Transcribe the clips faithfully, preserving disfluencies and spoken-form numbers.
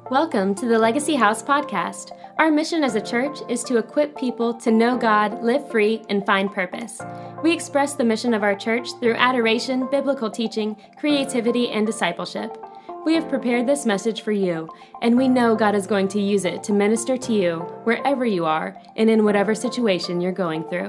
Welcome to the Legacy House podcast. Our mission as a church is to equip people to know God, live free, and find purpose. We express the mission of our church through adoration, biblical teaching, creativity, and discipleship. We have prepared this message for you, and we know God is going to use it to minister to you wherever you are and in whatever situation you're going through.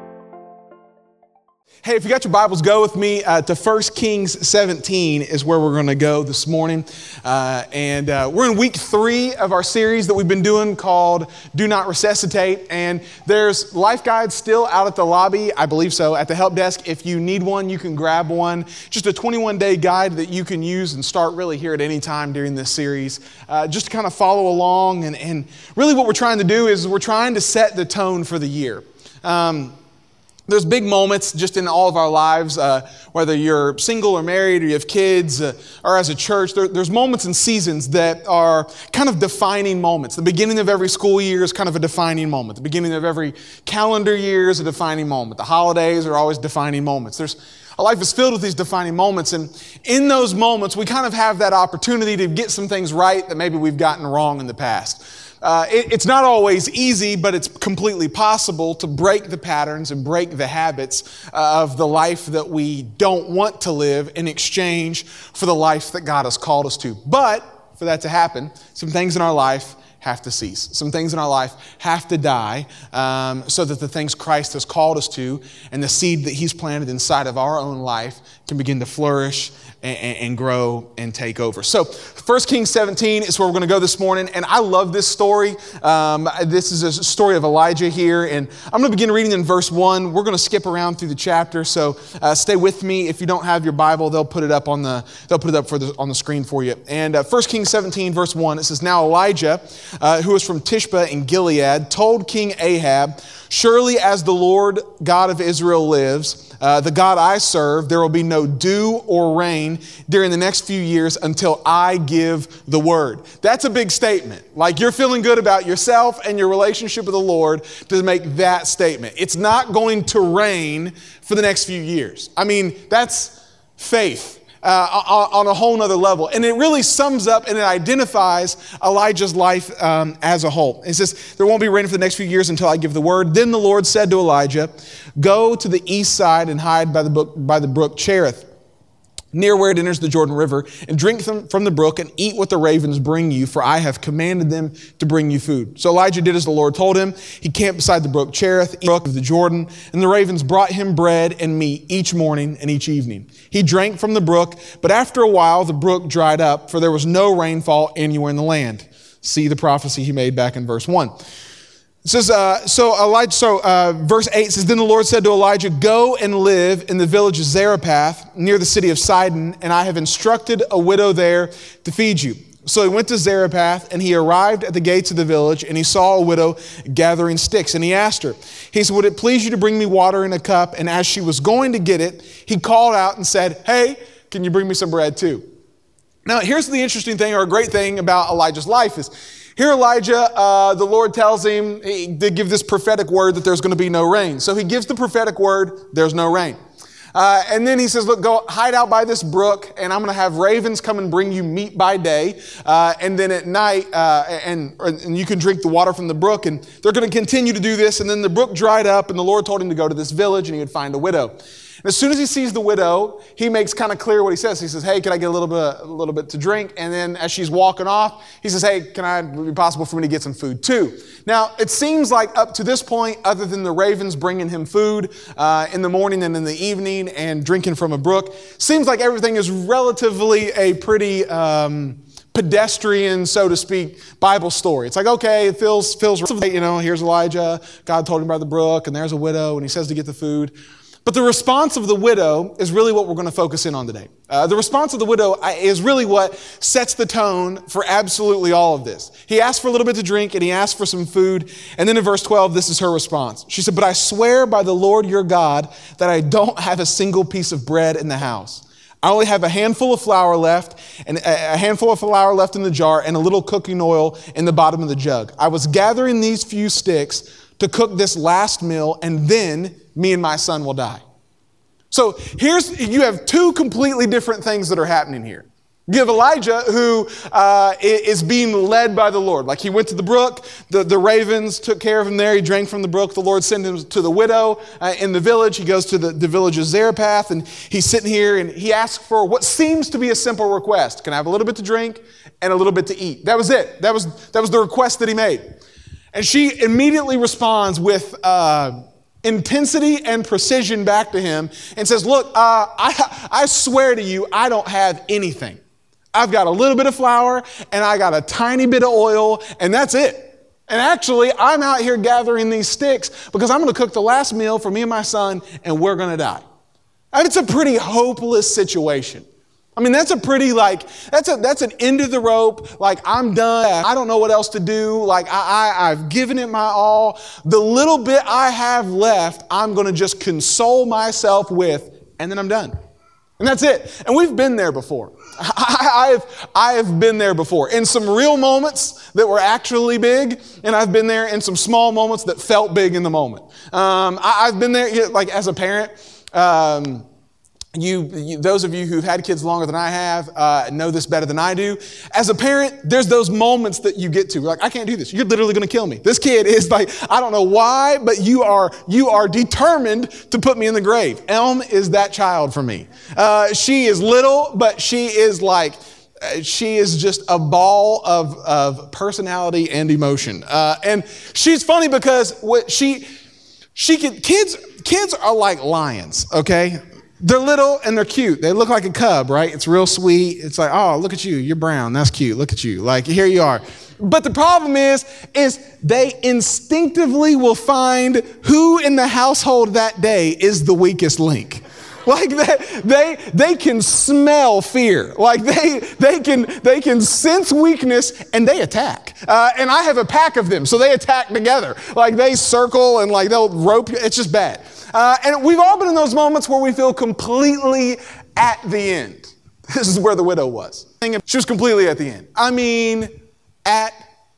Hey, if you got your Bibles, go with me uh, to First Kings seventeen is where we're going to go this morning. Uh, and uh, we're in week three of our series that we've been doing called Do Not Resuscitate. And there's life guides still out at the lobby, I believe so, at the help desk. If you need one, you can grab one. Just a twenty-one day guide that you can use and start really here at any time during this series. Uh, just to kind of follow along. And, and really what we're trying to do is we're trying to set the tone for the year. Um, There's big moments just in all of our lives, uh, whether you're single or married or you have kids uh, or as a church, there, there's moments and seasons that are kind of defining moments. The beginning of every school year is kind of a defining moment. The beginning of every calendar year is a defining moment. The holidays are always defining moments. There's Our life is filled with these defining moments, and in those moments, we kind of have that opportunity to get some things right that maybe we've gotten wrong in the past. Uh, it, it's not always easy, but it's completely possible to break the patterns and break the habits uh, of the life that we don't want to live in exchange for the life that God has called us to. But for that to happen, some things in our life have to cease. Some things in our life have to die um, so that the things Christ has called us to and the seed that He's planted inside of our own life can begin to flourish and, and grow and take over. So First Kings seventeen is where we're going to go this morning, and I love this story. Um, this is a story of Elijah here, and I'm going to begin reading in verse one. We're going to skip around through the chapter, so uh, stay with me. If you don't have your Bible, they'll put it up on the they'll put it up for the, on the screen for you. And uh, First Kings seventeen, verse one, it says, "Now Elijah, uh, who was from Tishbe in Gilead, told King Ahab, 'Surely as the Lord God of Israel lives, Uh, the God I serve, there will be no dew or rain during the next few years until I give the word.'" That's a big statement. Like, you're feeling good about yourself and your relationship with the Lord to make that statement. It's not going to rain for the next few years. I mean, that's faith. Uh, on a whole nother level. And it really sums up and it identifies Elijah's life um, as a whole. It says, "There won't be rain for the next few years until I give the word. Then the Lord said to Elijah, 'Go to the east side and hide by the brook, by the brook Cherith, near where it enters the Jordan River, and drink from the brook and eat what the ravens bring you, for I have commanded them to bring you food.' So Elijah did as the Lord told him. He camped beside the brook Cherith, the brook of the Jordan, and the ravens brought him bread and meat each morning and each evening. He drank from the brook, but after a while the brook dried up, for there was no rainfall anywhere in the land." See the prophecy he made back in verse one. It says, uh, so Elijah, so uh, verse eight says, "Then the Lord said to Elijah, 'Go and live in the village of Zarephath near the city of Sidon, and I have instructed a widow there to feed you.' So he went to Zarephath, and he arrived at the gates of the village, and he saw a widow gathering sticks, and he asked her. He said, 'Would it please you to bring me water in a cup?' And as she was going to get it, he called out and said, 'Hey, can you bring me some bread too?'" Now, here's the interesting thing, or a great thing about Elijah's life is, here Elijah, uh, the Lord tells him he, to give this prophetic word that there's going to be no rain. So he gives the prophetic word, there's no rain. Uh, and then he says, "Look, go hide out by this brook, and I'm going to have ravens come and bring you meat by day. Uh, and then at night, uh, and, and you can drink the water from the brook." And they're going to continue to do this. And then the brook dried up, and the Lord told him to go to this village, and he would find a widow. And as soon as he sees the widow, he makes kind of clear what he says. He says, "Hey, can I get a little bit, a little bit to drink?" And then as she's walking off, he says, "Hey, can I, would it be possible for me to get some food too?" Now, it seems like up to this point, other than the ravens bringing him food uh, in the morning and in the evening and drinking from a brook, seems like everything is relatively a pretty um, pedestrian, so to speak, Bible story. It's like, okay, it feels, feels right. You know, here's Elijah. God told him about the brook, and there's a widow, and he says to get the food. But the response of the widow is really what we're going to focus in on today. Uh, the response of the widow is really what sets the tone for absolutely all of this. He asked for a little bit to drink, and he asked for some food. And then in verse twelve, this is her response. She said, "But I swear by the Lord your God that I don't have a single piece of bread in the house. I only have a handful of flour left, and a handful of flour left in the jar, and a little cooking oil in the bottom of the jug. I was gathering these few sticks to cook this last meal, and then me and my son will die." So here's, you have two completely different things that are happening here. You have Elijah who uh, is being led by the Lord. Like he went to the brook, the, the ravens took care of him there. He drank from the brook. The Lord sent him to the widow uh, in the village. He goes to the, the village of Zarephath, and he's sitting here and he asks for what seems to be a simple request. Can I have a little bit to drink and a little bit to eat? That was it. That was, that was the request that he made. And she immediately responds with uh, intensity and precision back to him and says, look, uh, I, I swear to you, I don't have anything. I've got a little bit of flour and I got a tiny bit of oil and that's it. And actually, I'm out here gathering these sticks because I'm going to cook the last meal for me and my son and we're going to die. I mean, it's a pretty hopeless situation. I mean, that's a pretty like, that's a that's an end of the rope. Like, I'm done. I don't know what else to do. Like, I, I, I've given it my all. The little bit I have left, I'm going to just console myself with, and then I'm done. And that's it. And we've been there before. I, I've, I have been there before in some real moments that were actually big, and I've been there in some small moments that felt big in the moment. Um, I, I've been there, you know, like as a parent. Um, You, you, those of you who've had kids longer than I have, uh, know this better than I do. As a parent, there's those moments that you get to. Like, I can't do this. You're literally going to kill me. This kid is like, I don't know why, but you are, you are determined to put me in the grave. Elm is that child for me. Uh, she is little, but she is like, uh, she is just a ball of, of personality and emotion. Uh, and she's funny because what she, she can, kids, kids are like lions, okay? They're little and they're cute. They look like a cub, right? It's real sweet. It's like, oh, look at you. You're brown. That's cute. Look at you. Like, here you are. But the problem is, is they instinctively will find who in the household that day is the weakest link. Like they, they, they can smell fear. Like they, they can, they can sense weakness and they attack. Uh, and I have a pack of them, so they attack together. Like they circle and like they'll rope you. It's just bad. Uh, and we've all been in those moments where we feel completely at the end. This is where the widow was. She was completely at the end. I mean, at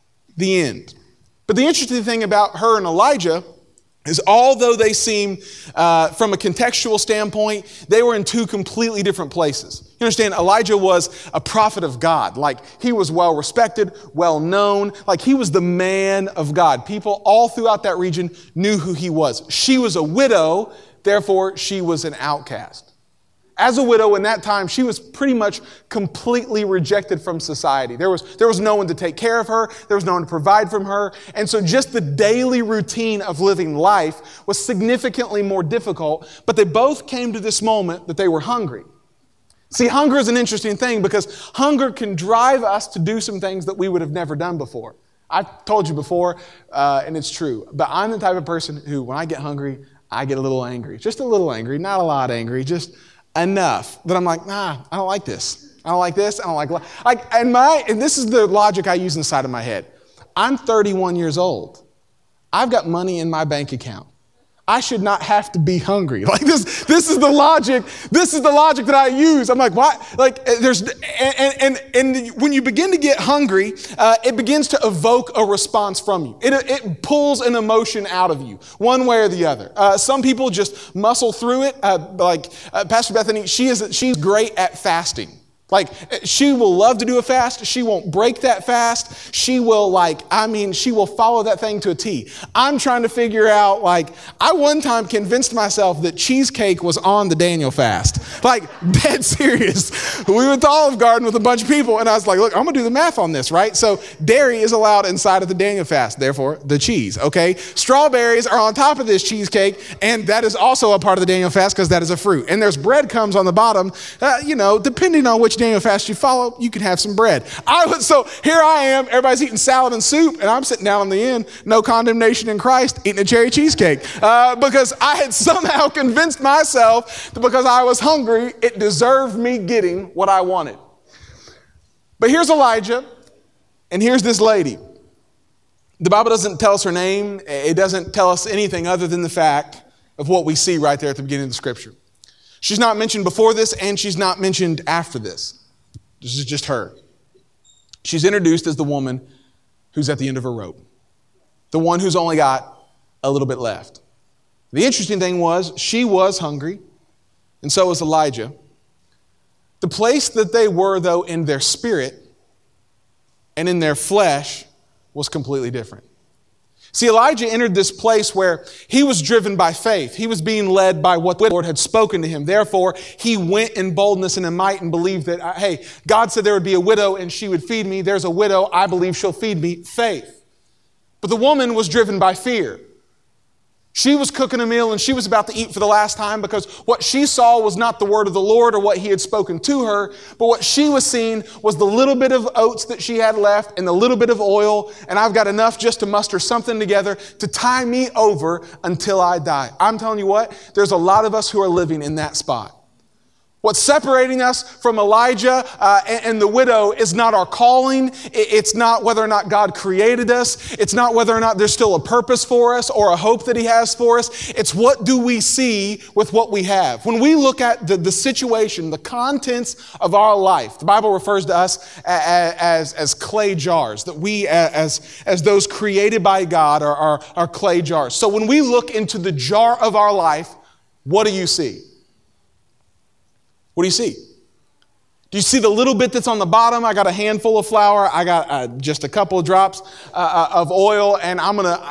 the end. But the interesting thing about her and Elijah is although they seem, uh, from a contextual standpoint, they were in two completely different places. You understand, Elijah was a prophet of God. Like, he was well respected, well known. Like, he was the man of God. People all throughout that region knew who he was. She was a widow, therefore she was an outcast. As a widow in that time, she was pretty much completely rejected from society. There was, there was no one to take care of her. There was no one to provide from her. And so just the daily routine of living life was significantly more difficult. But they both came to this moment that they were hungry. See, hunger is an interesting thing because hunger can drive us to do some things that we would have never done before. I've told you before, uh, and it's true, but I'm the type of person who, when I get hungry, I get a little angry. Just a little angry, not a lot angry, just enough that I'm like, nah, I don't like this. I don't like this. I don't like, like, and my, and this is the logic I use inside of my head. I'm thirty-one years old. I've got money in my bank account. I should not have to be hungry. Like this, this is the logic. This is the logic that I use. I'm like, why? Like there's, and, and, and when you begin to get hungry, uh, it begins to evoke a response from you. It, it pulls an emotion out of you, one way or the other. Uh, some people just muscle through it. Uh, like uh, Pastor Bethany, she is, she's great at fasting. Like, she will love to do a fast. She won't break that fast. She will, like, I mean, she will follow that thing to a T. I'm trying to figure out, like, I one time convinced myself that cheesecake was on the Daniel fast. Like, dead serious. We went to Olive Garden with a bunch of people, and I was like, look, I'm going to do the math on this, right? So, dairy is allowed inside of the Daniel fast, therefore, the cheese, okay? Strawberries are on top of this cheesecake, and that is also a part of the Daniel fast because that is a fruit. And there's breadcrumbs on the bottom, uh, you know, depending on which Daniel fast you follow, you can have some bread. I was, so here I am, everybody's eating salad and soup, and I'm sitting down on the end, no condemnation in Christ, eating a cherry cheesecake. Uh, because I had somehow convinced myself that because I was hungry, it deserved me getting what I wanted. But here's Elijah, and here's this lady. The Bible doesn't tell us her name. It doesn't tell us anything other than the fact of what we see right there at the beginning of the scripture. She's not mentioned before this, and she's not mentioned after this. This is just her. She's introduced as the woman who's at the end of her rope. The one who's only got a little bit left. The interesting thing was, she was hungry, and so was Elijah. The place that they were, though, in their spirit and in their flesh was completely different. See, Elijah entered this place where he was driven by faith. He was being led by what the Lord had spoken to him. Therefore, he went in boldness and in might and believed that, uh, hey, God said there would be a widow and she would feed me. There's a widow. I believe she'll feed me. Faith. But the woman was driven by fear. She was cooking a meal and she was about to eat for the last time because what she saw was not the word of the Lord or what he had spoken to her, but what she was seeing was the little bit of oats that she had left and the little bit of oil, and I've got enough just to muster something together to tie me over until I die. I'm telling you what, there's a lot of us who are living in that spot. What's separating us from Elijah uh, and, and the widow is not our calling. It's not whether or not God created us. It's not whether or not there's still a purpose for us or a hope that he has for us. It's what do we see with what we have. When we look at the, the situation, the contents of our life, the Bible refers to us as, as, as clay jars, that we as, as those created by God are, are, are clay jars. So when we look into the jar of our life, what do you see? What do you see? Do you see the little bit that's on the bottom? I got a handful of flour. I got uh, just a couple of drops uh, of oil, and I'm gonna,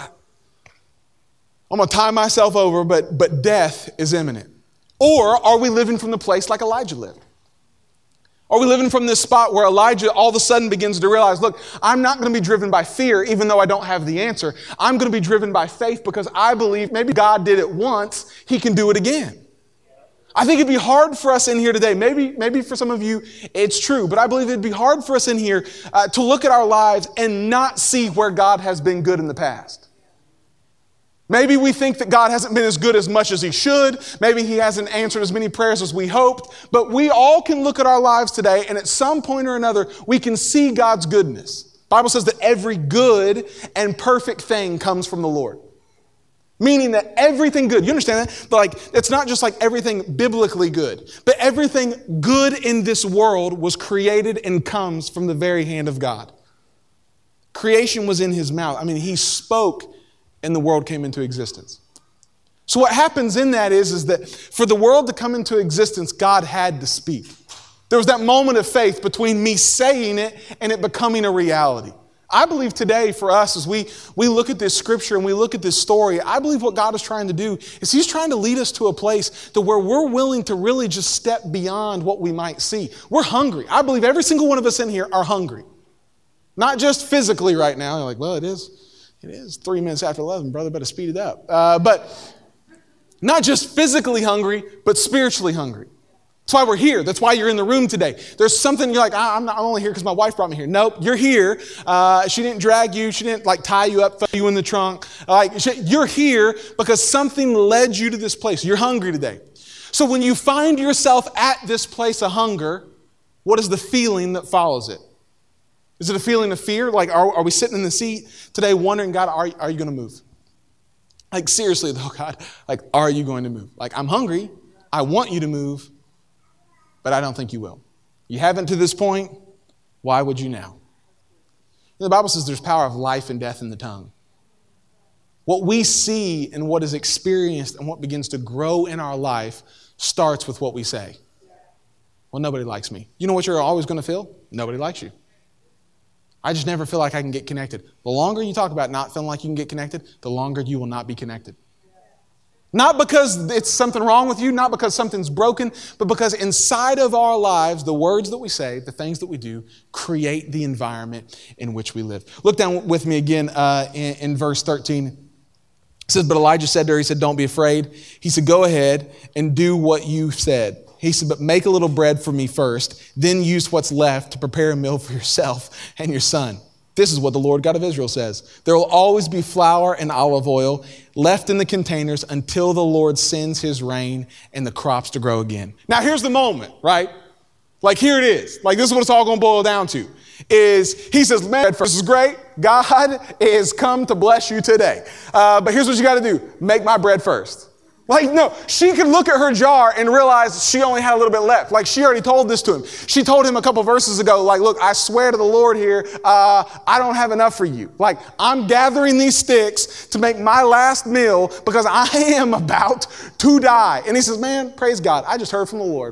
I'm gonna tie myself over. But but death is imminent. Or are we living from the place like Elijah lived? Are we living from this spot where Elijah all of a sudden begins to realize, look, I'm not going to be driven by fear, even though I don't have the answer. I'm going to be driven by faith because I believe maybe God did it once, he can do it again. I think it'd be hard for us in here today. Maybe, maybe for some of you, it's true, but I believe it'd be hard for us in here uh, to look at our lives and not see where God has been good in the past. Maybe we think that God hasn't been as good as much as he should. Maybe he hasn't answered as many prayers as we hoped, but we all can look at our lives today and at some point or another, we can see God's goodness. The Bible says that every good and perfect thing comes from the Lord. Meaning that everything good, you understand that? But like, it's not just like everything biblically good, but everything good in this world was created and comes from the very hand of God. Creation was in his mouth. I mean, he spoke and the world came into existence. So what happens in that is, is that for the world to come into existence, God had to speak. There was that moment of faith between me saying it and it becoming a reality. I believe today for us, as we, we look at this scripture and we look at this story, I believe what God is trying to do is he's trying to lead us to a place to where we're willing to really just step beyond what we might see. We're hungry. I believe every single one of us in here are hungry. Not just physically right now. You're like, well, it is. It is three minutes after eleven, brother, better speed it up. Uh, but not just physically hungry, but spiritually hungry. That's why we're here. That's why you're in the room today. There's something you're like, I'm, not, I'm only here because my wife brought me here. Nope, you're here. Uh, she didn't drag you. She didn't like tie you up, throw you in the trunk. Like she, you're here because something led you to this place. You're hungry today. So when you find yourself at this place of hunger, what is the feeling that follows it? Is it a feeling of fear? Like, are, are we sitting in the seat today wondering, God, are, are you going to move? Like seriously though, God, like, are you going to move? Like, I'm hungry. I want you to move. But I don't think you will. You haven't to this point. Why would you now? The Bible says there's power of life and death in the tongue. What we see and what is experienced and what begins to grow in our life starts with what we say. Well, nobody likes me. You know what you're always going to feel? Nobody likes you. I just never feel like I can get connected. The longer you talk about not feeling like you can get connected, the longer you will not be connected. Not because it's something wrong with you, not because something's broken, but because inside of our lives, the words that we say, the things that we do, create the environment in which we live. Look down with me again uh, in, in verse thirteen. It says, but Elijah said to her, he said, don't be afraid. He said, go ahead and do what you said. He said, but make a little bread for me first, then use what's left to prepare a meal for yourself and your son. This is what the Lord God of Israel says. There will always be flour and olive oil left in the containers until the Lord sends his rain and the crops to grow again. Now here's the moment, right? Like here it is. Like this is what it's all going to boil down to. Is he says, man, this is great. God is come to bless you today. Uh, but here's what you got to do. Make my bread first. Like, no, she could look at her jar and realize she only had a little bit left. Like, she already told this to him. She told him a couple verses ago, like, look, I swear to the Lord here, uh, I don't have enough for you. Like, I'm gathering these sticks to make my last meal because I am about to die. And he says, man, praise God. I just heard from the Lord.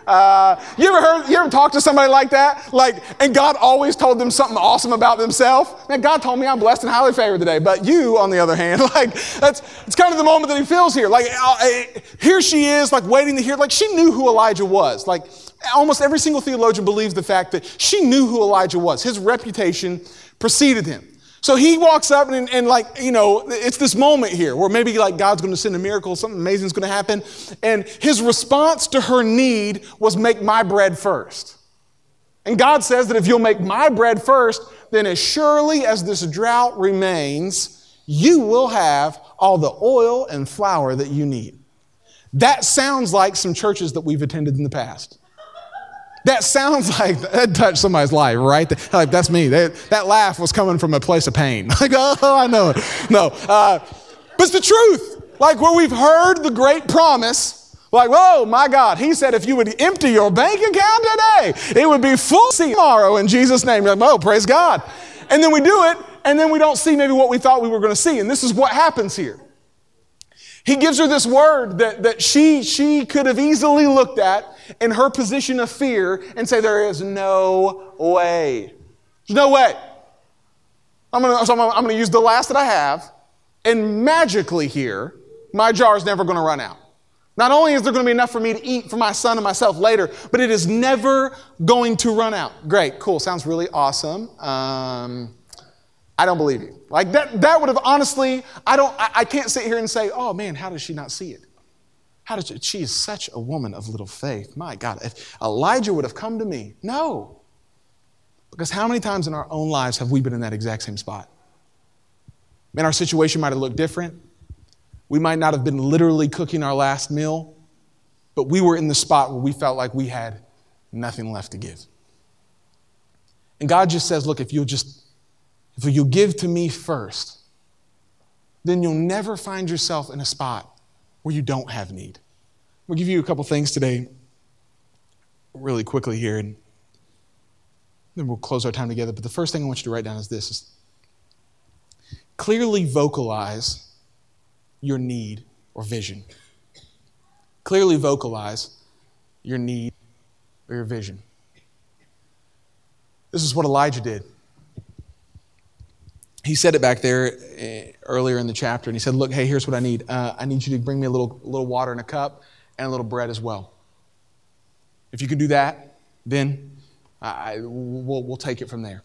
Uh, you ever heard, you ever talked to somebody like that? Like, and God always told them something awesome about themselves? Man, God told me I'm blessed and highly favored today. But you, on the other hand, like, that's, it's kind of the moment that he feels here. Like, uh, here she is, like, waiting to hear, like, she knew who Elijah was. Like, almost every single theologian believes the fact that she knew who Elijah was. His reputation preceded him. So he walks up and, and like, you know, it's this moment here where maybe like God's going to send a miracle, something amazing is going to happen. And his response to her need was make my bread first. And God says that if you'll make my bread first, then as surely as this drought remains, you will have all the oil and flour that you need. That sounds like some churches that we've attended in the past. That sounds like, that touched somebody's life, right? Like, that's me. That, that laugh was coming from a place of pain. Like, oh, I know it. No, uh, but it's the truth. Like, where we've heard the great promise, like, whoa, my God, he said if you would empty your bank account today, it would be full tomorrow in Jesus' name. You're like, oh, praise God. And then we do it, and then we don't see maybe what we thought we were going to see. And this is what happens here. He gives her this word that, that she, she could have easily looked at in her position of fear and say, there is no way. There's no way. I'm going so I'm to use the last that I have, and magically here, my jar is never going to run out. Not only is there going to be enough for me to eat for my son and myself later, but it is never going to run out. Great, cool, sounds really awesome. Um, I don't believe you. Like that, that would have honestly, I don't, I, I can't sit here and say, oh man, how does she not see it? How did she, she is such a woman of little faith. My God, if Elijah would have come to me. No. Because how many times in our own lives have we been in that exact same spot? Man, our situation might have looked different. We might not have been literally cooking our last meal, but we were in the spot where we felt like we had nothing left to give. And God just says, look, if you'll just, if you'll give to me first, then you'll never find yourself in a spot where you don't have need. We'll give you a couple things today really quickly here, and then we'll close our time together. But the first thing I want you to write down is this. Is clearly vocalize your need or vision. Clearly vocalize your need or your vision. This is what Elijah did. He said it back there earlier in the chapter, and he said, look, hey, here's what I need. Uh, I need you to bring me a little, little water in a cup and a little bread as well. If you can do that, then I, we'll, we'll take it from there.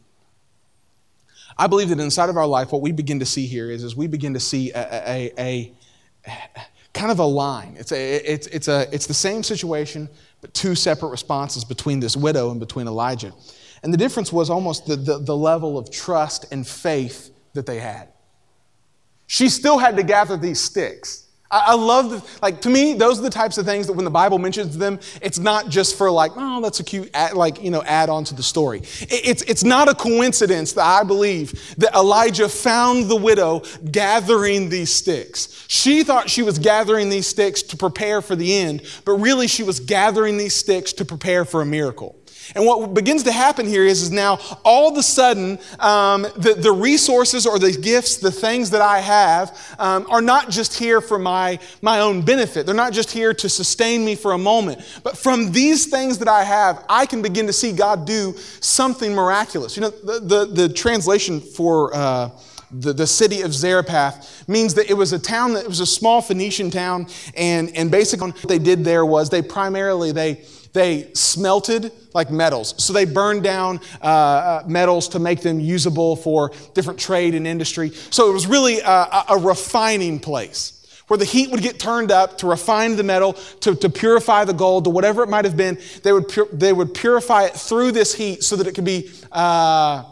I believe that inside of our life, what we begin to see here is, is we begin to see a, a, a, a kind of a line. It's, a, it's, it's, a, it's the same situation, but two separate responses between this widow and between Elijah. And the difference was almost the, the, the level of trust and faith that they had. She still had to gather these sticks. I, I love, the, like, to me, those are the types of things that when the Bible mentions them, it's not just for like, oh, that's a cute, add, like, you know, add on to the story. It, it's, it's not a coincidence that I believe that Elijah found the widow gathering these sticks. She thought she was gathering these sticks to prepare for the end, but really she was gathering these sticks to prepare for a miracle. And what begins to happen here is, is now all of a sudden um, the, the resources or the gifts, the things that I have um, are not just here for my, my own benefit. They're not just here to sustain me for a moment. But from these things that I have, I can begin to see God do something miraculous. You know, the, the, the translation for uh, the, the city of Zarephath means that it was a town, that it was a small Phoenician town. And, and basically what they did there was they primarily, they They smelted like metals. So they burned down uh, metals to make them usable for different trade and industry. So it was really a, a refining place where the heat would get turned up to refine the metal, to, to purify the gold, to whatever it might have been. They would, pur- they would purify it through this heat so that it could be uh,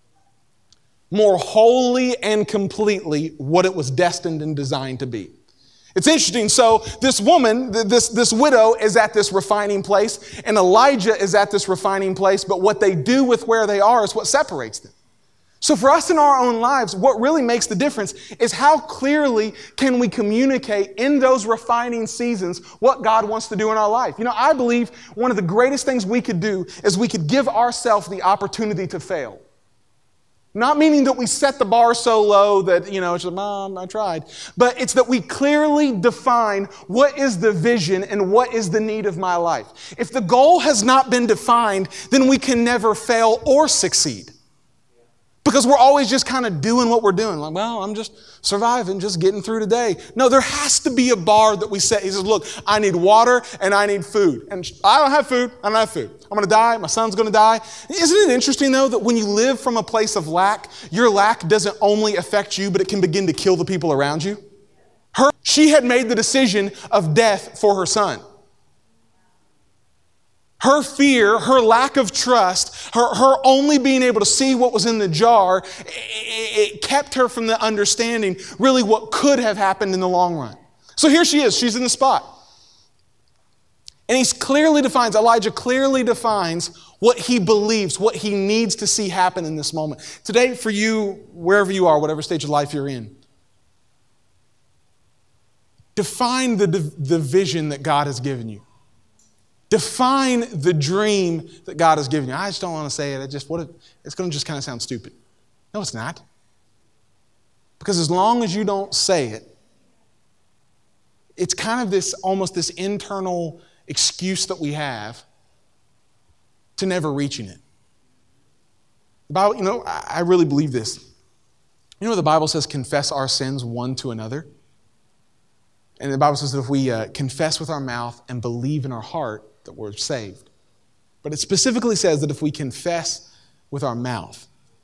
more wholly and completely what it was destined and designed to be. It's interesting. So this woman, this, this widow is at this refining place, and Elijah is at this refining place, but what they do with where they are is what separates them. So for us in our own lives, what really makes the difference is how clearly can we communicate in those refining seasons what God wants to do in our life. You know, I believe one of the greatest things we could do is we could give ourselves the opportunity to fail. Not meaning that we set the bar so low that, you know, it's like, Mom, I tried. But it's that we clearly define what is the vision and what is the need of my life. If the goal has not been defined, then we can never fail or succeed. Because we're always just kind of doing what we're doing. Like, well, I'm just surviving, just getting through today. No, there has to be a bar that we set. He says, look, I need water and I need food. And I don't have food. I don't have food. I'm going to die. My son's going to die. Isn't it interesting, though, that when you live from a place of lack, your lack doesn't only affect you, but it can begin to kill the people around you? Her, she had made the decision of death for her son. Her fear, her lack of trust, her, her only being able to see what was in the jar, it, it kept her from the understanding really what could have happened in the long run. So here she is. She's in the spot. And he clearly defines, Elijah clearly defines what he believes, what he needs to see happen in this moment. Today, for you, wherever you are, whatever stage of life you're in, define the, the vision that God has given you. Define the dream that God has given you. I just don't want to say it. I just what if, it's going to just kind of sound stupid. No, it's not. Because as long as you don't say it, it's kind of this almost this internal excuse that we have to never reaching it. The Bible, you know, I really believe this. You know, the Bible says confess our sins one to another. And the Bible says that if we uh, confess with our mouth and believe in our heart, that we're saved. But it specifically says that if we confess with our mouth,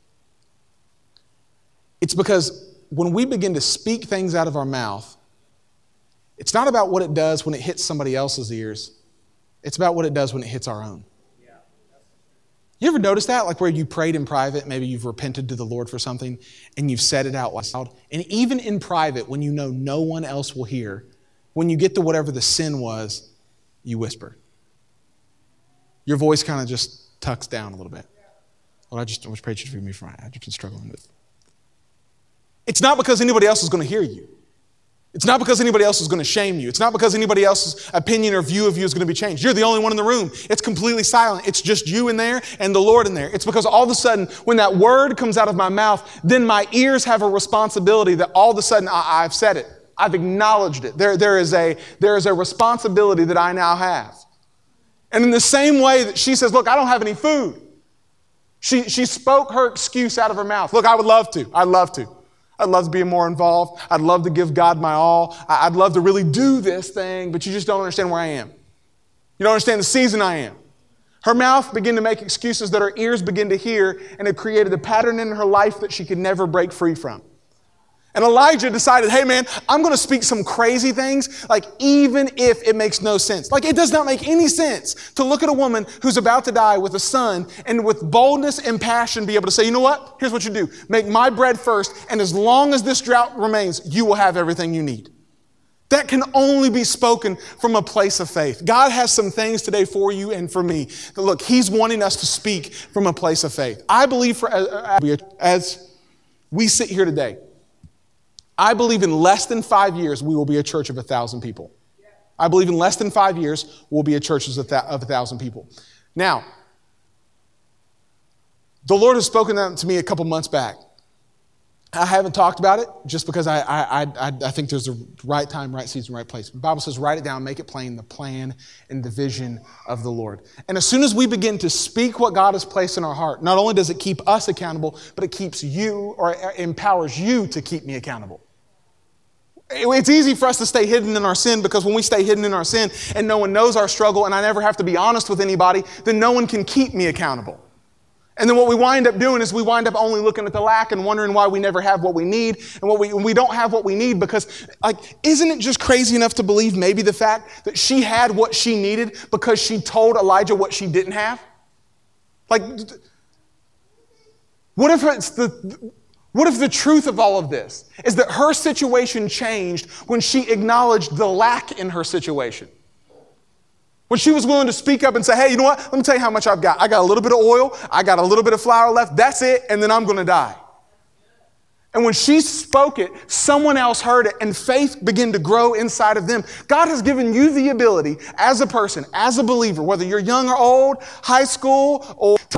it's because when we begin to speak things out of our mouth, it's not about what it does when it hits somebody else's ears. It's about what it does when it hits our own. You ever notice that? Like where you prayed in private, maybe you've repented to the Lord for something and you've said it out loud. And even in private, when you know no one else will hear, when you get to whatever the sin was, you whisper. Your voice kind of just tucks down a little bit. Well, I just I was praying you to forgive me for I've been struggling with. It's not because anybody else is going to hear you. It's not because anybody else is going to shame you. It's not because anybody else's opinion or view of you is going to be changed. You're the only one in the room. It's completely silent. It's just you in there and the Lord in there. It's because all of a sudden, when that word comes out of my mouth, then my ears have a responsibility that all of a sudden I, I've said it. I've acknowledged it. There, there is a, there is a responsibility that I now have. And in the same way that she says, look, I don't have any food. She, she spoke her excuse out of her mouth. Look, I would love to. I'd love to. I'd love to be more involved. I'd love to give God my all. I'd love to really do this thing, but you just don't understand where I am. You don't understand the season I am. Her mouth began to make excuses that her ears began to hear, and it created a pattern in her life that she could never break free from. And Elijah decided, hey man, I'm going to speak some crazy things, like even if it makes no sense. Like it does not make any sense to look at a woman who's about to die with a son and with boldness and passion be able to say, you know what? Here's what you do. Make my bread first, and as long as this drought remains, you will have everything you need. That can only be spoken from a place of faith. God has some things today for you and for me. That look, He's wanting us to speak from a place of faith. I believe for as we sit here today, I believe in less than five years, we will be a church of a thousand people. I believe in less than five years, we'll be a church of a thousand people. Now, the Lord has spoken that to me a couple months back. I haven't talked about it just because I, I, I, I think there's the right time, right season, right place. The Bible says, write it down, make it plain, the plan and the vision of the Lord. And as soon as we begin to speak what God has placed in our heart, not only does it keep us accountable, but it keeps you or empowers you to keep me accountable. It's easy for us to stay hidden in our sin because when we stay hidden in our sin and no one knows our struggle and I never have to be honest with anybody, then no one can keep me accountable. And then what we wind up doing is we wind up only looking at the lack and wondering why we never have what we need and what we, we don't have what we need because, like, isn't it just crazy enough to believe maybe the fact that she had what she needed because she told Elijah what she didn't have? Like, what if it's the... What if the truth of all of this is that her situation changed when she acknowledged the lack in her situation? When she was willing to speak up and say, hey, you know what? Let me tell you how much I've got. I got a little bit of oil. I got a little bit of flour left. That's it. And then I'm going to die. And when she spoke it, someone else heard it and faith began to grow inside of them. God has given you the ability as a person, as a believer, whether you're young or old, high school or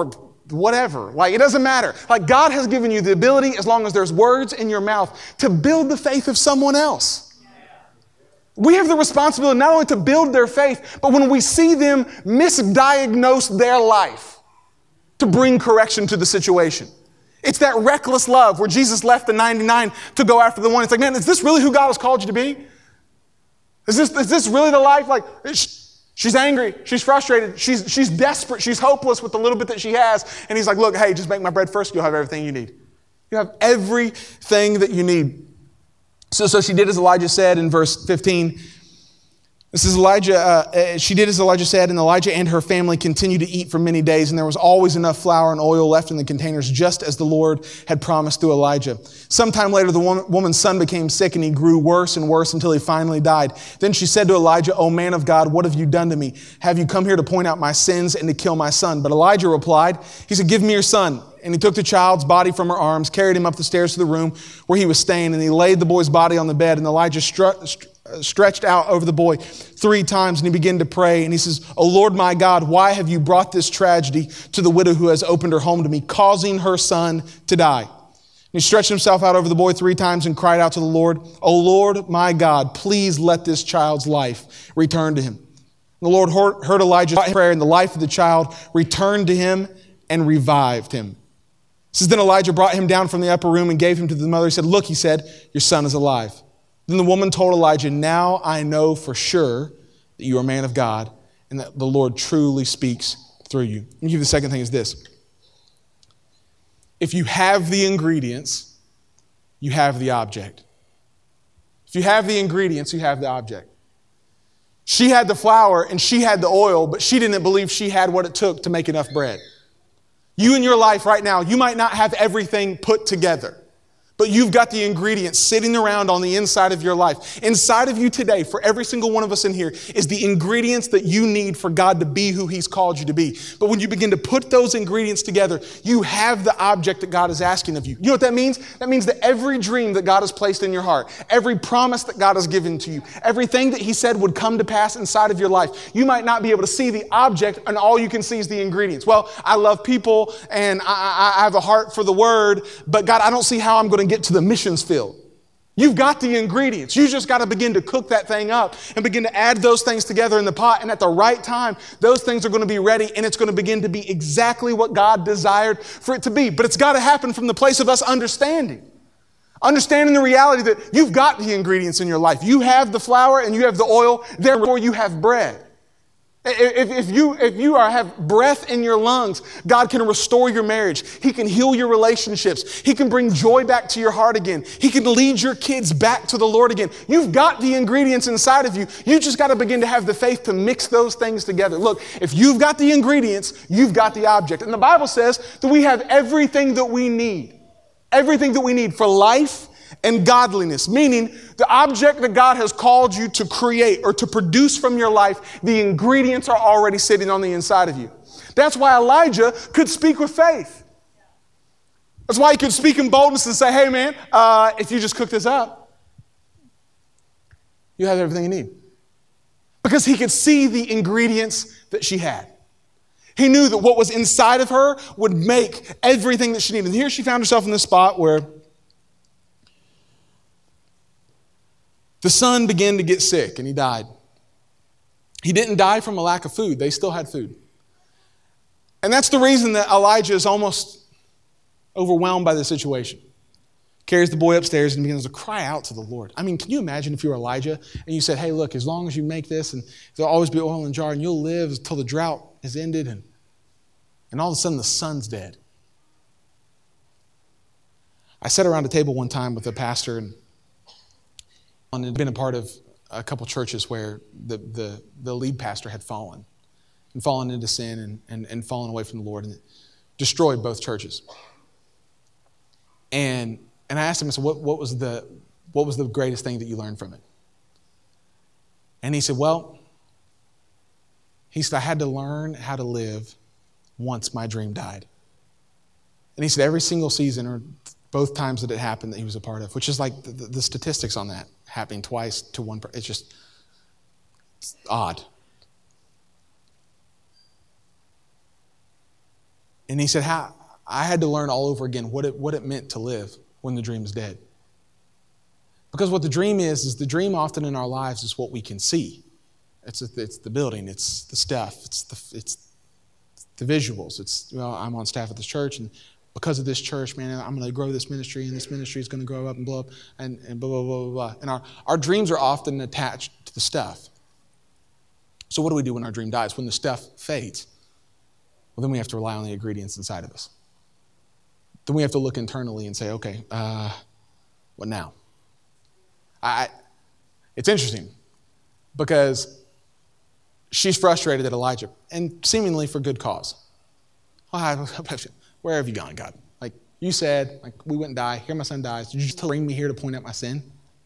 whatever. Like, it doesn't matter. Like, God has given you the ability, as long as there's words in your mouth, to build the faith of someone else. We have the responsibility not only to build their faith, but when we see them misdiagnose their life, to bring correction to the situation. It's that reckless love where Jesus left the ninety-nine to go after the one. It's like, man, is this really who God has called you to be? Is this, is this really the life? Like, she's angry. She's frustrated. She's, she's desperate. She's hopeless with the little bit that she has. And he's like, look, hey, just make my bread first. You'll have everything you need. You have everything that you need. So, so she did as Elijah said in verse fifteen. This is Elijah. Uh, she did as Elijah said, and Elijah and her family continued to eat for many days, and there was always enough flour and oil left in the containers, just as the Lord had promised through Elijah. Sometime later, the woman, woman's son became sick, and he grew worse and worse until he finally died. Then she said to Elijah, "O man of God, what have you done to me? Have you come here to point out my sins and to kill my son?" But Elijah replied, he said, "Give me your son." And he took the child's body from her arms, carried him up the stairs to the room where he was staying, and he laid the boy's body on the bed, and Elijah stru- st- stretched out over the boy three times, and he began to pray, and he says, "O Lord my God, why have you brought this tragedy to the widow who has opened her home to me, causing her son to die?" And he stretched himself out over the boy three times and cried out to the Lord, "O Lord my God, please let this child's life return to him." And the Lord heard Elijah's prayer, and the life of the child returned to him and revived him. It says, then Elijah brought him down from the upper room and gave him to the mother. He said, "Look," he said, "your son is alive." Then the woman told Elijah, "Now I know for sure that you are a man of God and that the Lord truly speaks through you." Let me give you the second thing is this. If you have the ingredients, you have the object. If you have the ingredients, you have the object. She had the flour and she had the oil, but she didn't believe she had what it took to make enough bread. You in your life right now, you might not have everything put together, but you've got the ingredients sitting around on the inside of your life. Inside of you today, for every single one of us in here, is the ingredients that you need for God to be who He's called you to be. But when you begin to put those ingredients together, you have the object that God is asking of you. You know what that means? That means that every dream that God has placed in your heart, every promise that God has given to you, everything that He said would come to pass inside of your life, you might not be able to see the object and all you can see is the ingredients. Well, I love people and I, I have a heart for the Word, but God, I don't see how I'm going to get to the missions field. You've got the ingredients. You just got to begin to cook that thing up and begin to add those things together in the pot. And at the right time, those things are going to be ready and it's going to begin to be exactly what God desired for it to be. But it's got to happen from the place of us understanding. Understanding the reality that you've got the ingredients in your life. You have the flour and you have the oil, therefore you have bread. If, if you, if you are, have breath in your lungs, God can restore your marriage. He can heal your relationships. He can bring joy back to your heart again. He can lead your kids back to the Lord again. You've got the ingredients inside of you. You just got to begin to have the faith to mix those things together. Look, if you've got the ingredients, you've got the object. And the Bible says that we have everything that we need. Everything that we need for life and godliness, meaning the object that God has called you to create or to produce from your life, the ingredients are already sitting on the inside of you. That's why Elijah could speak with faith. That's why he could speak in boldness and say, "Hey man, uh, if you just cook this up, you have everything you need." Because he could see the ingredients that she had. He knew that what was inside of her would make everything that she needed. And here she found herself in this spot where the son began to get sick and he died. He didn't die from a lack of food. They still had food. And that's the reason that Elijah is almost overwhelmed by the situation. Carries the boy upstairs and begins to cry out to the Lord. I mean, can you imagine if you were Elijah and you said, "Hey, look, as long as you make this and there'll always be oil in the jar and you'll live until the drought is ended," and, and all of a sudden the son's dead. I sat around a table one time with a pastor and and had been a part of a couple churches where the, the, the lead pastor had fallen and fallen into sin and, and, and fallen away from the Lord and destroyed both churches. And and I asked him, I said, what, what was the what was the greatest thing that you learned from it? And he said, well, he said, I had to learn how to live once my dream died. And he said every single season or both times that it happened that he was a part of, which is like the, the, the statistics on that, happening twice to one person. It's just it's odd. And he said, how I had to learn all over again what it, what it meant to live when the dream is dead. Because what the dream is, is the dream often in our lives is what we can see. It's, it's the building, it's the stuff, it's the, it's the visuals. It's, well, I'm on staff at this church, and because of this church, man, I'm going to grow this ministry, and this ministry is going to grow up and blow up, and, and blah, blah, blah, blah, blah. And our, our dreams are often attached to the stuff. So what do we do when our dream dies? When the stuff fades? Well, then we have to rely on the ingredients inside of us. Then we have to look internally and say, okay, uh, what now? I, it's interesting because she's frustrated at Elijah, and seemingly for good cause. Where have you gone, God? Like, you said, like, we wouldn't die. Here my son dies. Did you just bring me here to point out my sin?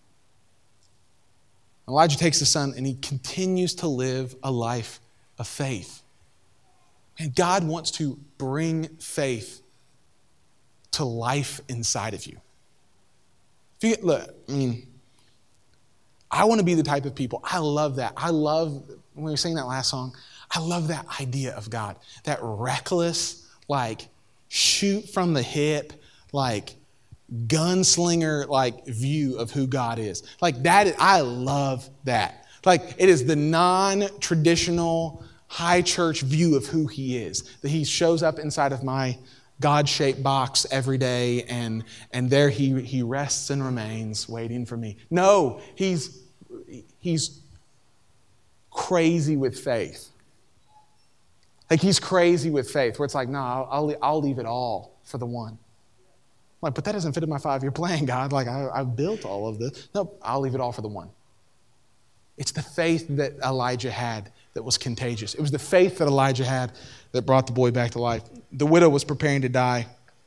Elijah takes the son, and he continues to live a life of faith. And God wants to bring faith to life inside of you. If you look, I mean, I want to be the type of people, I love that. I love, when we were singing that last song, I love that idea of God, that reckless, like, shoot from the hip, like, gunslinger, like, view of who God is. Like, that, is, I love that. Like, it is the non-traditional, high church view of who he is. That he shows up inside of my God-shaped box every day, and, and there he, he rests and remains waiting for me. No, he's, he's crazy with faith. Like, he's crazy with faith, where it's like, no, I'll, I'll, I'll leave it all for the one. I'm like, but that doesn't fit in my five-year plan, God. Like, I, I've built all of this. No, I'll leave it all for the one. It's the faith that Elijah had that was contagious. It was the faith that Elijah had that brought the boy back to life. The widow was preparing to die.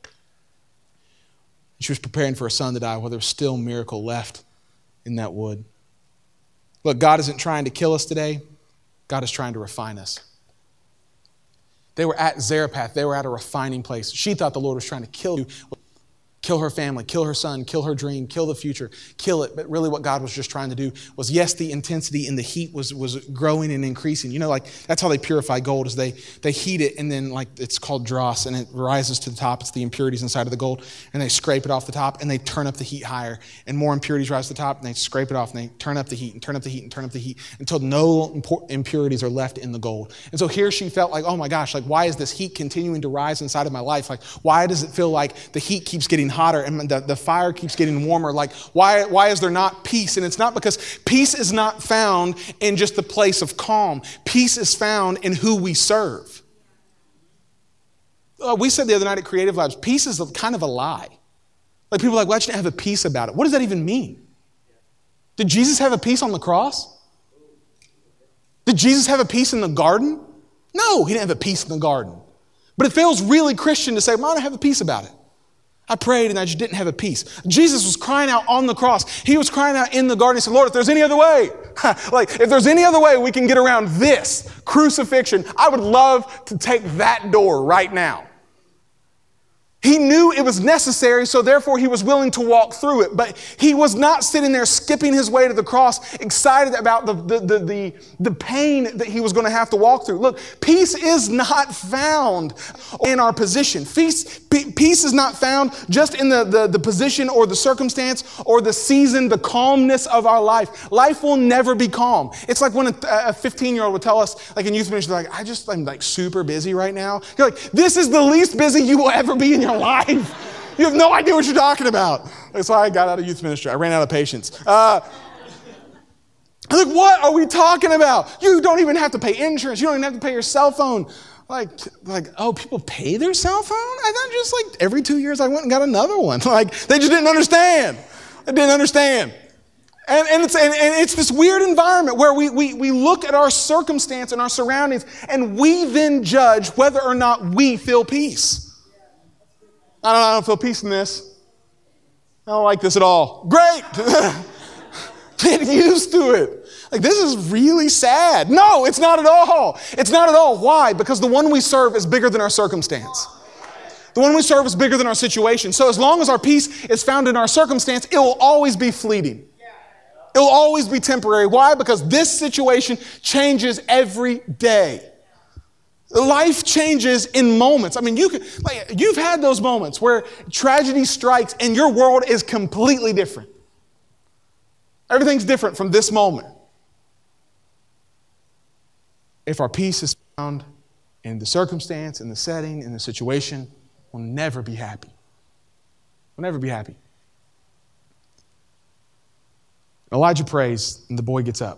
She was preparing for a son to die while there was still miracle left in that wood. Look, God isn't trying to kill us today. God is trying to refine us. They were at Zarephath. They were at a refining place. She thought the Lord was trying to kill you. Kill her family, kill her son, kill her dream, kill the future, kill it. But really what God was just trying to do was, yes, the intensity and the heat was, was growing and increasing. You know, like, that's how they purify gold, is they, they heat it, and then, like, it's called dross, and it rises to the top. It's the impurities inside of the gold, and they scrape it off the top, and they turn up the heat higher, and more impurities rise to the top, and they scrape it off, and they turn up the heat, and turn up the heat, and turn up the heat, until no impurities are left in the gold. And so here she felt like, oh my gosh, like, why is this heat continuing to rise inside of my life? Like, why does it feel like the heat keeps getting hotter and the, the fire keeps getting warmer? Like, why, why is there not peace? And it's not because peace is not found in just the place of calm. Peace is found in who we serve. Uh, we said the other night at Creative Labs, peace is a, kind of a lie. Like, people are like, well, I shouldn't have a peace about it. What does that even mean? Did Jesus have a peace on the cross? Did Jesus have a peace in the garden? No, he didn't have a peace in the garden. But it feels really Christian to say, well, I don't have a peace about it. I prayed and I just didn't have a peace. Jesus was crying out on the cross. He was crying out in the garden. He said, Lord, if there's any other way, like, if there's any other way we can get around this crucifixion, I would love to take that door right now. He knew it was necessary, so therefore he was willing to walk through it. But he was not sitting there skipping his way to the cross, excited about the, the, the, the, the pain that he was going to have to walk through. Look, peace is not found in our position. Peace, peace is not found just in the, the, the position or the circumstance or the season, the calmness of our life. Life will never be calm. It's like when a fifteen-year-old would tell us, like in youth ministry, like, I just, I'm like super busy right now. You're like, this is the least busy you will ever be in your life. You have no idea what you're talking about. That's why I got out of youth ministry. I ran out of patience. Uh, I'm like, what are we talking about? You don't even have to pay insurance. You don't even have to pay your cell phone. Like, like, oh, people pay their cell phone? I thought just like every two years I went and got another one. Like, they just didn't understand. They didn't understand. And, and, it's, and, and it's this weird environment where we, we, we look at our circumstance and our surroundings, and we then judge whether or not we feel peace. I don't, I don't feel peace in this. I don't like this at all. Great. Get used to it. Like, this is really sad. No, it's not at all. It's not at all. Why? Because the one we serve is bigger than our circumstance. The one we serve is bigger than our situation. So as long as our peace is found in our circumstance, it will always be fleeting. It will always be temporary. Why? Because this situation changes every day. Life changes in moments. I mean, you can, like, you've had those moments where tragedy strikes and your world is completely different. Everything's different from this moment. If our peace is found in the circumstance, in the setting, in the situation, we'll never be happy. We'll never be happy. Elijah prays and the boy gets up.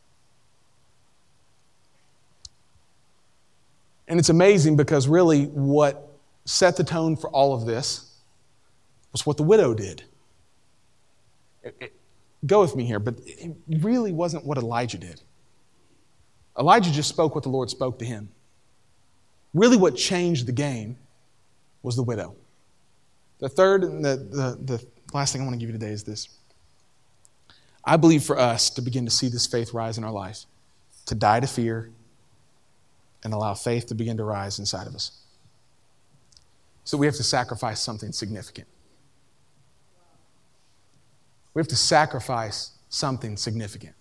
And it's amazing because really what set the tone for all of this was what the widow did. It, it, go with me here, but it really wasn't what Elijah did. Elijah just spoke what the Lord spoke to him. Really what changed the game was the widow. The third and the, the, the last thing I want to give you today is this. I believe for us to begin to see this faith rise in our life, to die to fear, and allow faith to begin to rise inside of us. So we have to sacrifice something significant. We have to sacrifice something significant.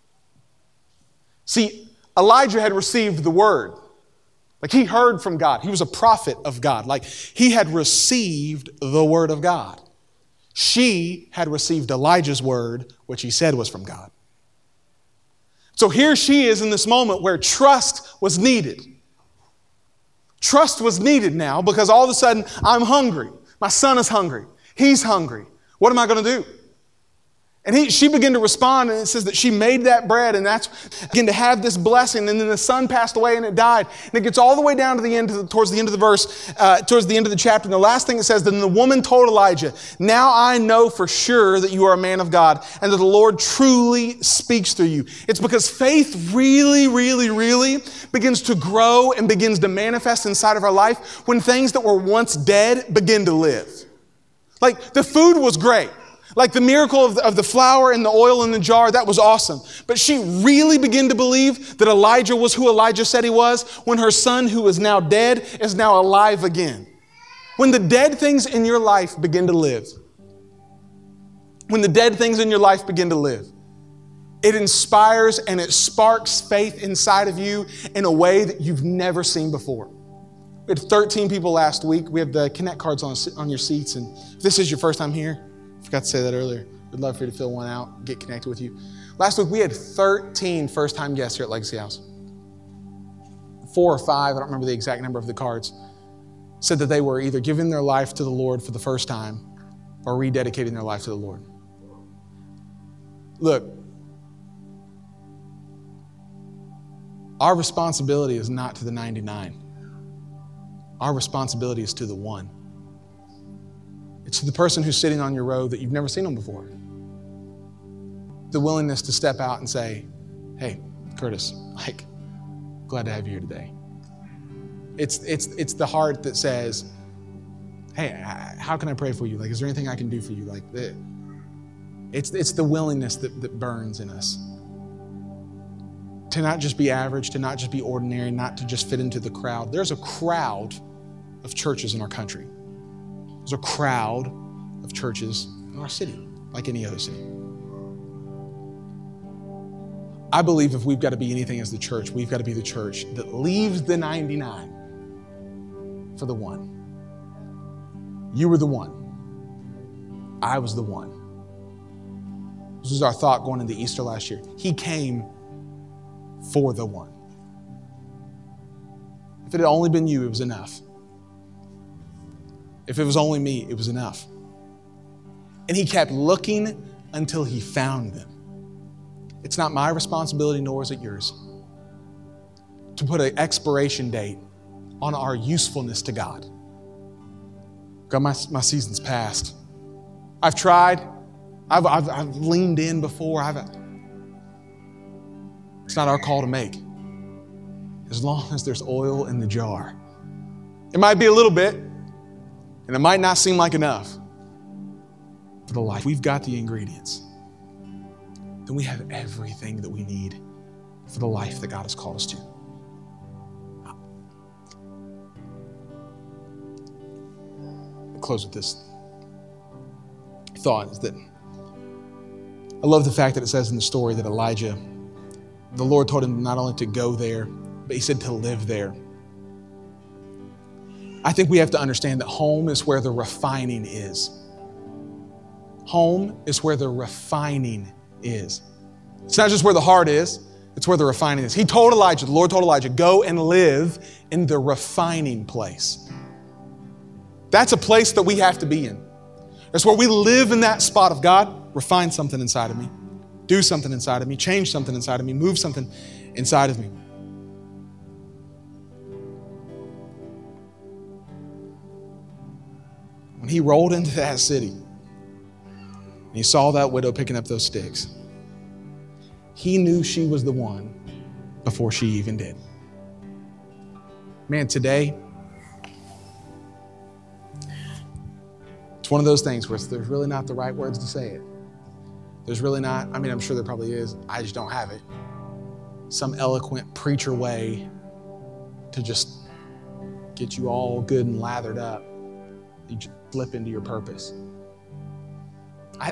See, Elijah had received the word. Like he heard from God. He was a prophet of God. Like he had received the word of God. She had received Elijah's word, which he said was from God. So here she is in this moment where trust was needed. Trust was needed now because all of a sudden I'm hungry. My son is hungry. He's hungry. What am I going to do? And he, she began to respond, and it says that she made that bread, and that's began to have this blessing. And then the son passed away, and it died. And it gets all the way down to the end, of the, towards the end of the verse, uh, towards the end of the chapter. And the last thing it says, then the woman told Elijah, now I know for sure that you are a man of God, and that the Lord truly speaks through you. It's because faith really, really, really begins to grow and begins to manifest inside of our life when things that were once dead begin to live. Like the food was great. Like the miracle of the, of the flour and the oil in the jar, that was awesome. But she really began to believe that Elijah was who Elijah said he was when her son, who is now dead, is now alive again. When the dead things in your life begin to live, when the dead things in your life begin to live, it inspires and it sparks faith inside of you in a way that you've never seen before. We had thirteen people last week. We have the Connect cards on, on your seats. And if this is your first time here, I forgot to say that earlier. We'd love for you to fill one out, get connected with you. Last week, we had thirteen first-time guests here at Legacy House. Four or five, I don't remember the exact number of the cards, said that they were either giving their life to the Lord for the first time or rededicating their life to the Lord. Look, our responsibility is not to the ninety-nine. Our responsibility is to the one. It's to the person who's sitting on your row that you've never seen them before. The willingness to step out and say, hey, Curtis, like, glad to have you here today. It's, it's, it's the heart that says, hey, how can I pray for you? Like, is there anything I can do for you? Like, it's, it's the willingness that, that burns in us. To not just be average, to not just be ordinary, not to just fit into the crowd. There's a crowd of churches in our country. There's a crowd of churches in our city, like any other city. I believe if we've got to be anything as the church, we've got to be the church that leaves the ninety-nine for the one. You were the one. I was the one. This was our thought going into Easter last year. He came for the one. If it had only been you, it was enough. If it was only me, it was enough. And he kept looking until he found them. It's not my responsibility, nor is it yours, to put an expiration date on our usefulness to God. God, my, my season's passed. I've tried. I've, I've, I've leaned in before. I've, it's not our call to make. As long as there's oil in the jar. It might be a little bit, and it might not seem like enough for the life. We've got the ingredients. Then we have everything that we need for the life that God has called us to. I'll close with this thought, is that I love the fact that it says in the story that Elijah, the Lord told him not only to go there, but he said to live there. I think we have to understand that home is where the refining is. Home is where the refining is. It's not just where the heart is, it's where the refining is. He told Elijah, the Lord told Elijah, go and live in the refining place. That's a place that we have to be in. That's where we live in that spot of God, refine something inside of me, do something inside of me, change something inside of me, move something inside of me. When he rolled into that city, and he saw that widow picking up those sticks, he knew she was the one before she even did. Man, today, it's one of those things where there's really not the right words to say it. There's really not, I mean, I'm sure there probably is. I just don't have it. Some eloquent preacher way to just get you all good and lathered up. You just flip into your purpose. I,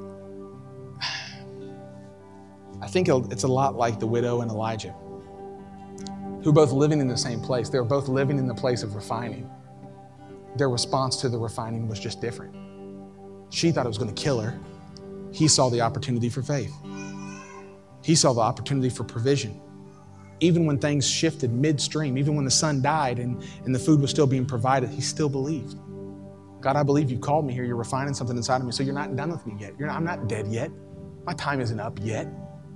I think it's a lot like the widow and Elijah, who are both living in the same place. They were both living in the place of refining. Their response to the refining was just different. She thought it was going to kill her. He saw the opportunity for faith. He saw the opportunity for provision. Even when things shifted midstream, even when the son died and, and the food was still being provided, he still believed. God, I believe you called me here. You're refining something inside of me, so you're not done with me yet. You're not, I'm not dead yet. My time isn't up yet.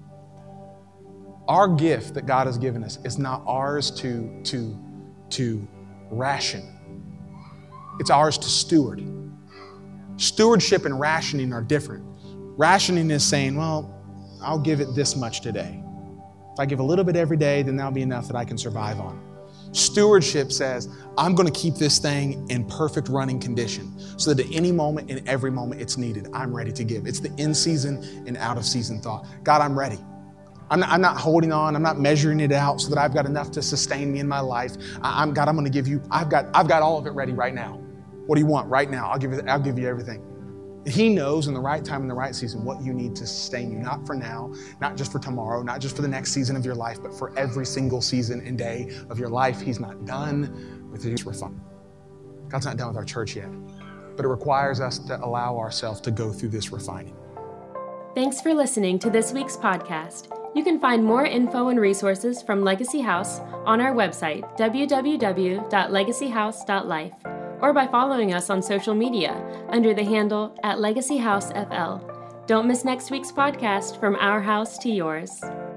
Our gift that God has given us is not ours to, to, to ration. It's ours to steward. Stewardship and rationing are different. Rationing is saying, well, I'll give it this much today. If I give a little bit every day, then that'll be enough that I can survive on. Stewardship says, I'm going to keep this thing in perfect running condition so that at any moment, in every moment it's needed, I'm ready to give. It's the in-season and out-of-season thought. God, I'm ready. I'm not, I'm not holding on. I'm not measuring it out so that I've got enough to sustain me in my life. I, I'm God, I'm going to give you, I've got, I've got all of it ready right now. What do you want right now? I'll give you, I'll give you everything. He knows in the right time, in the right season, what you need to sustain you, not for now, not just for tomorrow, not just for the next season of your life, but for every single season and day of your life. He's not done with his refinement. God's not done with our church yet, but it requires us to allow ourselves to go through this refining. Thanks for listening to this week's podcast. You can find more info and resources from Legacy House on our website, w w w dot legacy house dot life, or by following us on social media under the handle at Legacy House F L. Don't miss next week's podcast, From Our House to Yours.